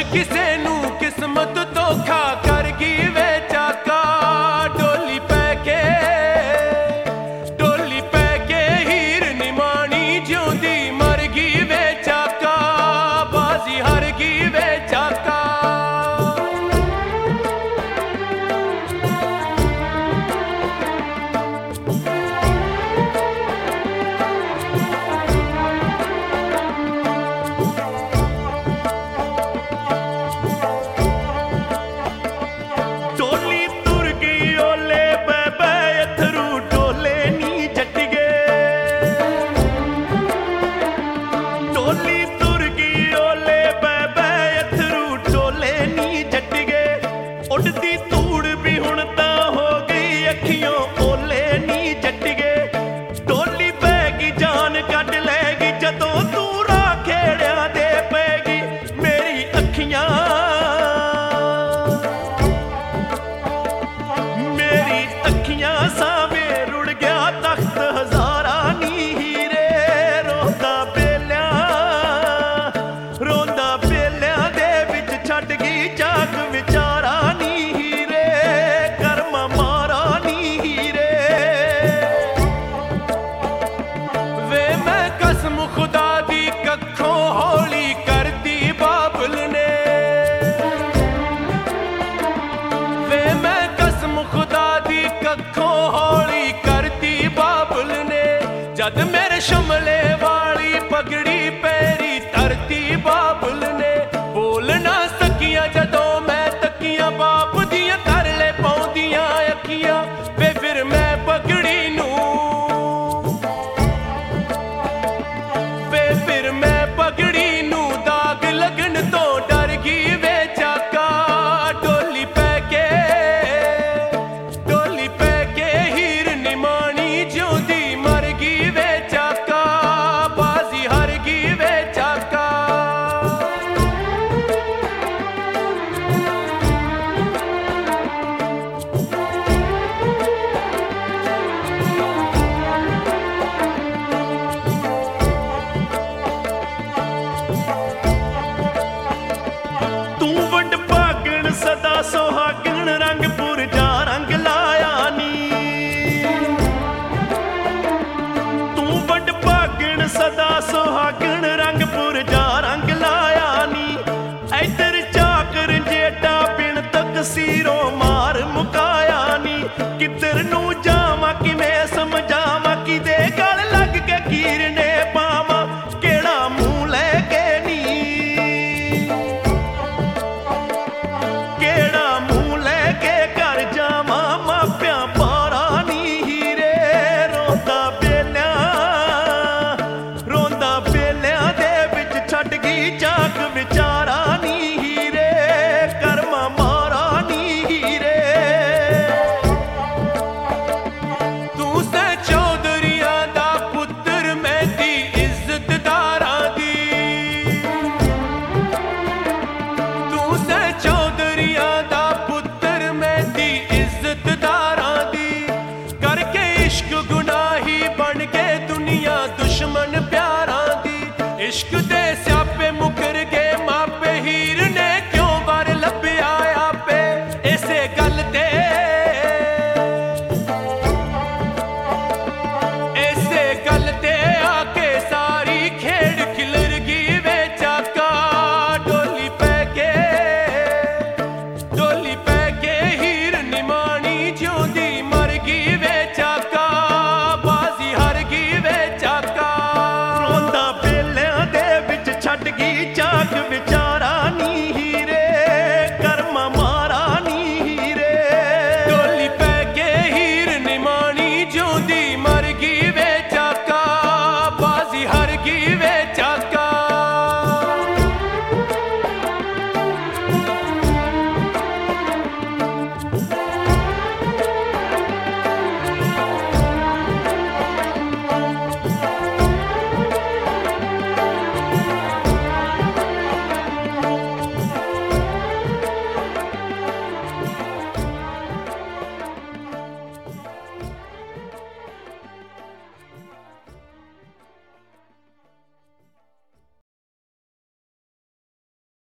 ਕਿਸੇ ਨੂੰ ਕਿਸਮਤ ਧੋਖਾ ਕਰ ਗਈ ਵੇ ਚਾਕਾ। ਡੋਲੀ ਪੈ ਕੇ ਹੀਰ ਨਿਮਾਣੀ ਜਿਉਂਦੀ ਮਰ ਗਈ ਵੇ ਚਾਕਾ। ਬਾਜ਼ੀ ਹਾਰ ਗਈ ਵੇ ਚਾਕਾ। ਉੱਡਦੀ ਧੂੜ ਵੀ ਹੁਣ ਤਾਂ ਹੋ ਗਈ ਅੱਖੀਓਂ ਓਲੇ ਨੀ ਜੱਟੀਏ। ਡੋਲੀ ਪੈ ਗਈ ਜਾਨ ਕੱਢ ਲੈ ਗਈ ਜਦੋਂ ਤੂੰ ਰਾਹ ਖੇੜਿਆਂ ਦੇ ਪੈਗੀ। ਮੇਰੀ ਅੱਖੀਆਂ ਸਾਵੇਂ ਰੁੜ ਗਿਆ ਤਖਤ ਹਜ਼ਾਰਾਂ ਨੀ ਹੀਰੇ। ਰੋਂਦਾ ਬੇਲਿਆਂ ਦੇ ਵਿੱਚ ਛੱਡ ਗਈ ਜਾਗ ਵਿਚਾਰਾ ਨੀ ਹੀਰੇ। ਕਰਮ ਮਾਰਾ ਨੀ ਹੀਰੇ। ਵੇ ਮੈਂ ਕਸਮ ਖੁਦਾ ਦੀ ਕੱਖੋਂ ਹੌਲੀ ਕਰਦੀ ਬਾਬਲ ਨੇ। ਵੇ ਮੈਂ ਕਸਮ ਖੁਦਾ ਦੀ ਕੱਖੋਂ ਹੌਲੀ ਕਰਦੀ ਬਾਬਲ ਨੇ। ਜਦ ਮੇਰੇ ਸ਼ਮਲੇ ਵਾਲੀ ਪਗੜੀ ਪੈਰੀ ਧਰਤੀ ਬਾਬਲ ਨੇ। ਬੋਲ ਨਾ ਸਕੀਆਂ ਜਦੋਂ ਮੈਂ ਤੱਕੀਆਂ ਬਾਪ ਦੀਆਂ ਤਰਲੇ ਪਾਉਂਦੀਆਂ ਅੱਖੀਆਂ। ਵੇ ਫਿਰ ਮੈਂ ਪਗੜੀ ਨੂੰ ਦਾਗ ਲੱਗਣ ਤੋਂ ਡਰ ਗਈ ਵੇ ਚਾਕਾ। ਡੋਲੀ ਪੈ ਕੇ ਹੀਰ ਨਿਮਾਣੀ ਜਿਉਂਦੀ ਮਰ ਗਈ ਵੇ ਚਾਕਾ। ਬਾਜ਼ੀ ਹਾਰ ਗਈ ਵੇ ਚਾਕਾ। ਤੂੰ ਵੰਡ ਭਾਗਣ ਸਦਾ ਸੁਹਾਗਣ ਰੰਗ ਪੁਰਜਾ ਰੰਗ ਲਾਇਆ ਨੀ। ਤੂੰ ਵੰਡ ਭਾਗਣ ਸਦਾ ਸੁਹਾਗਣ ਰੰਗ ਪੁਰਜਾ ਰੰਗ ਲਾਇਆ ਨੀ। ਇੱਧਰ ਚਾਕਰ ਜੇਡਾ ਬਿਨ ਤਕਸੀਰੋਂ ਮਾਰ ਮੁਕਾਇਆ ਨੀ। ਕਿੱਧਰ ਨੂੰ ਜਾਵਾਂ ਕਿਵੇਂ ਸਮਝਾਵਾਂ ਕਿਦੇ ਗਲ ਲੱਗ ਕੇ ਕੀਰ ਨੇ ਪਾਵਾਂ। ਕਿਹੜਾ ਮੂੰਹ ਲੈ ਕੇ ਘਰ ਜਾਵਾਂ ਮਾਪਿਆਂ ਪਾਰਾ ਨੀ ਹੀਰੇ। ਰੋਂਦਾ ਬੇਲਿਆਂ ਦੇ ਵਿੱਚ ਛੱਡ ਗਈ ਜਾ